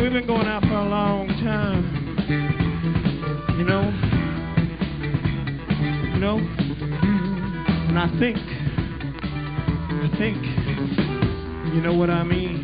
we've been going out for a long time. You know, and I think, you know what I mean.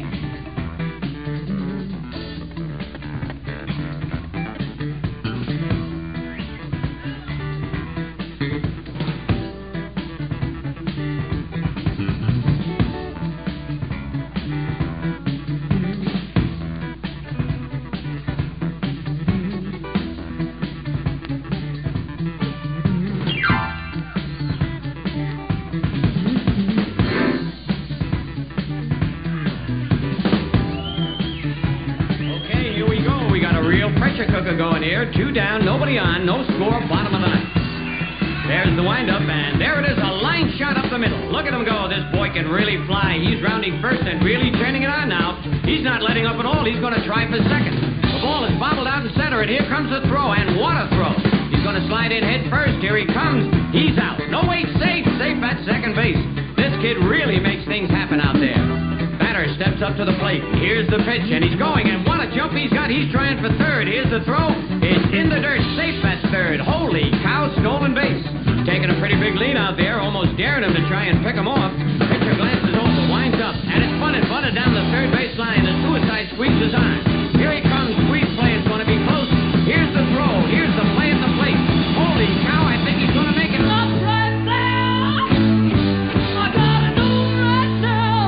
Pressure cooker going here. 2 down, nobody on, no score, bottom of the ninth. There's the windup, and there it is, a line shot up the middle. Look at him go. This boy can really fly. He's rounding first and really turning it on now. He's not letting up at all. He's going to try for second. The ball is bobbled out in center, and here comes the throw, and what a throw. He's going to slide in head first. Here he comes. He's out. No, wait, safe at second base. This kid really makes things happen out there. Batter steps up to the plate. Here's the pitch, and he's going, and what a jump he's got. He's trying for third. Here's the throw. It's in the dirt, safe at third. Holy cow, stolen base. Taking a pretty big lead out there, almost daring him to try and pick him off. Pitcher glances over, winds up, and it's bunted down the third base line. The suicide squeeze is on. Here he comes, squeeze play is going to be close. Here's the throw. Here's the play at the plate. Holy cow, I think he's going to make it. Up right now. I gotta know right now.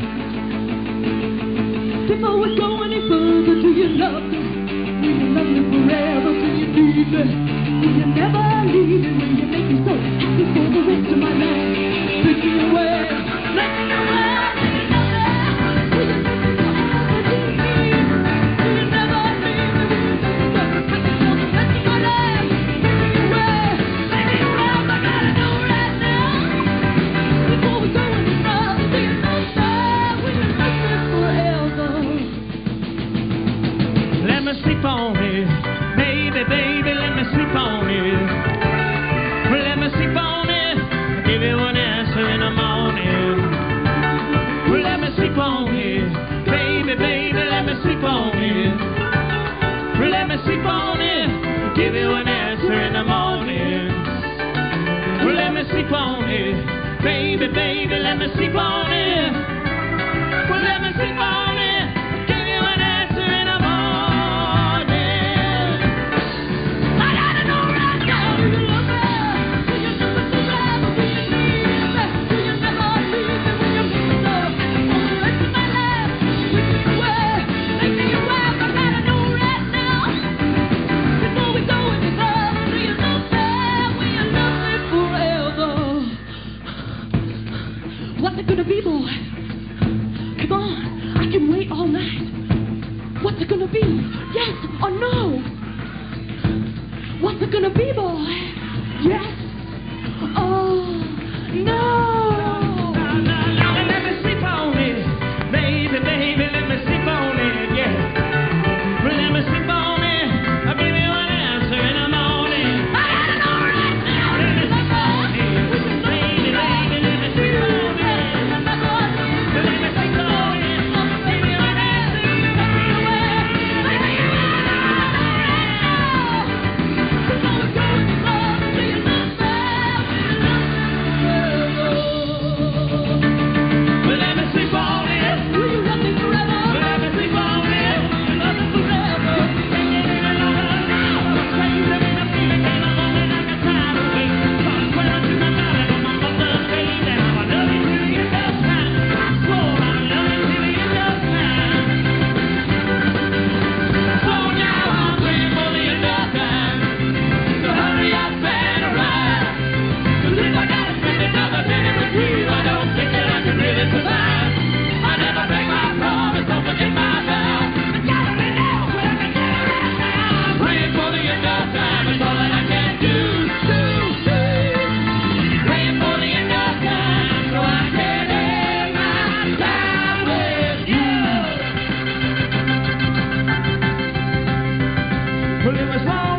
Before we go any further, do you love me? Will you love me forever? Do you need me? Will you never leave me? Will you make me so happy for the rest of my life? Take me away, let me away. Sleep on it, baby, baby, let me sleep on it. Let me sleep on it, give you an answer in the morning. Let me sleep on it, baby, baby, let me sleep on it. Let me sleep on it, give you an answer in the morning. Let me sleep on it, baby, baby, let me sleep on it. Let me sleep on it. What's it gonna be, boy? Come on, I can wait all night. What's it gonna be? Yes or no? What's it gonna be, boy? Yes or no? Let me sleep on it, baby, baby, let me sleep on it, yeah. Let me sleep on it, I'll give you an answer in the morning. I gotta know right now. Let me sleep on it, baby, baby, let me sleep on it. Well, it was long.